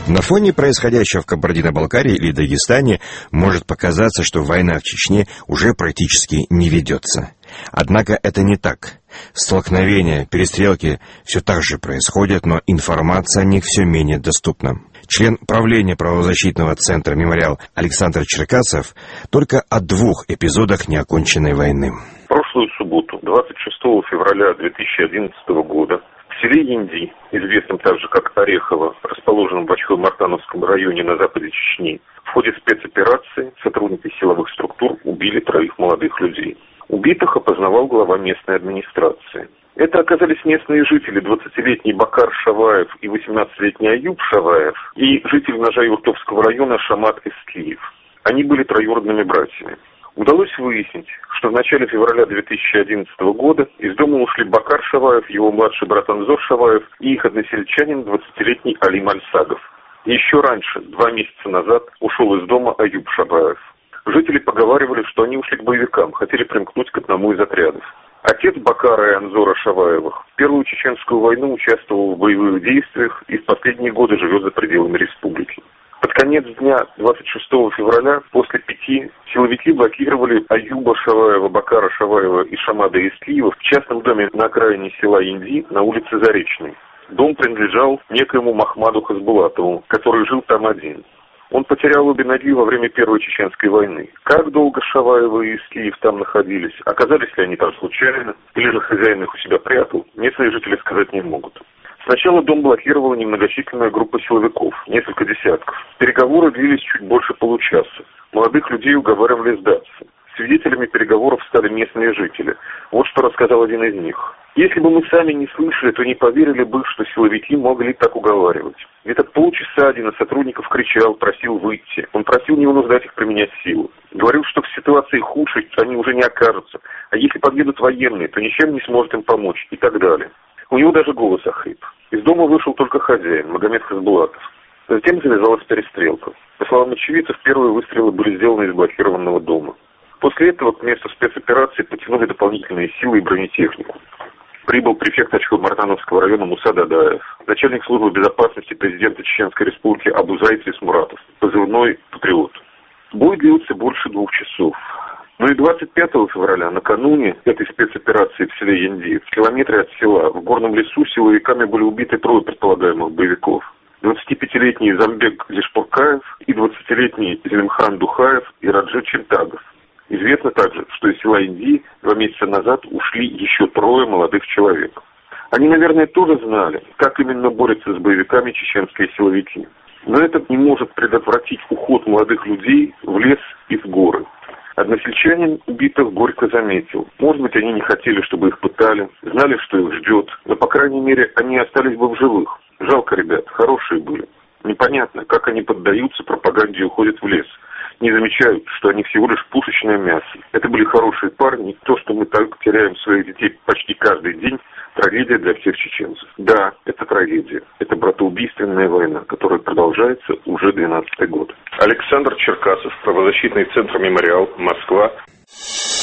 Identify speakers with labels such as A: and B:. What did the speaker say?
A: На фоне происходящего в Кабардино-Балкарии или Дагестане может показаться, что война в Чечне уже практически не ведется. Однако это не так. Столкновения, перестрелки все так же происходят, но информация о них все менее доступна. Член правления правозащитного центра «Мемориал» Александр Черкасов только о 2 эпизодах неоконченной войны.
B: В прошлую субботу, 26 февраля 2011 года, в селе Янди, известном также как Орехово, расположенном в Бачхой-Мартановском районе на западе Чечни, в ходе спецоперации сотрудники силовых структур убили 3 молодых людей. Убитых опознавал глава местной администрации. Это оказались местные жители, 20-летний Бакар Шаваев и 18-летний Аюб Шаваев, и житель Ножа-Юртовского района Шамат Эстлиев. Они были троюродными братьями. Удалось выяснить, что в начале февраля 2011 года из дома ушли Бакар Шаваев, его младший брат Анзор Шаваев и их односельчанин, 20-летний Алим Альсагов. Еще раньше, 2 месяца назад, ушел из дома Аюб Шаваев. Жители поговаривали, что они ушли к боевикам, хотели примкнуть к одному из отрядов. Отец Бакара и Анзора Шаваевых в Первую Чеченскую войну участвовал в боевых действиях и в последние годы живет за пределами республики. Под конец дня 26 февраля, после 5, силовики блокировали Аюба Шаваева, Бакара Шаваева и Шамада Эстлиева в частном доме на окраине села Янди на улице Заречной. Дом принадлежал некоему Махмаду Хасбулатову, который жил там один. Он потерял обе ноги во время Первой Чеченской войны. Как долго Шаваева и Эстлиев там находились, оказались ли они там случайно, или же хозяин их у себя прятал, местные жители сказать не могут. Сначала дом блокировала немногочисленная группа силовиков, несколько десятков. Переговоры длились чуть больше получаса. Молодых людей уговаривали сдаться. Свидетелями переговоров стали местные жители. Вот что рассказал один из них. Если бы мы сами не слышали, то не поверили бы, что силовики могли так уговаривать. Где-то полчаса один из сотрудников кричал, просил выйти. Он просил не вынуждать их применять силу. Говорил, что в ситуации худшей они уже не окажутся. А если подъедут военные, то ничем не сможет им помочь и так далее. У него даже голос охрип. Из дома вышел только хозяин, Магомед Хасбулатов. Затем завязалась перестрелка. По словам очевидцев, первые выстрелы были сделаны из блокированного дома. После этого к месту спецоперации потянули дополнительные силы и бронетехнику. Прибыл префект Бачхой-Мартановского района Муса Дадаев, начальник службы безопасности президента Чеченской Республики Абузайт Исмуратов, позывной «Патриот». Бой длился больше 2 часов. Но и 25 февраля, накануне этой спецоперации в селе Янди, в километре от села, в горном лесу силовиками были убиты 3 предполагаемых боевиков. 25-летний Замбек Лишпуркаев и 20-летний Зелимхан Духаев и Раджи Чентагов. Известно также, что из села Янди 2 месяца назад ушли еще 3 молодых человек. Они, наверное, тоже знали, как именно борются с боевиками чеченские силовики. Но это не может предотвратить уход молодых людей в лес и в горы. Односельчанин убитых горько заметил. Может быть, они не хотели, чтобы их пытали, знали, что их ждет, но, по крайней мере, они остались бы в живых. Жалко ребят, хорошие были. Непонятно, как они поддаются пропаганде и уходят в лес. Не замечают, что они всего лишь пушечное мясо. Это были хорошие парни. То, что мы так теряем своих детей почти каждый день, трагедия для всех чеченцев. Да, это трагедия. Это братоубийственная война, которая продолжается уже 12-й год. Александр Черкасов, правозащитный центр «Мемориал», Москва.